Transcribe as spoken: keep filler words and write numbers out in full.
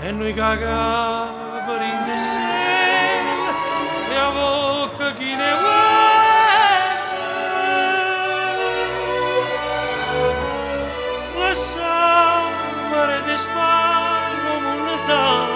e noi caga per in the cielo e a bocca chi ne vuole lasciamo mare di spalmo non ne sa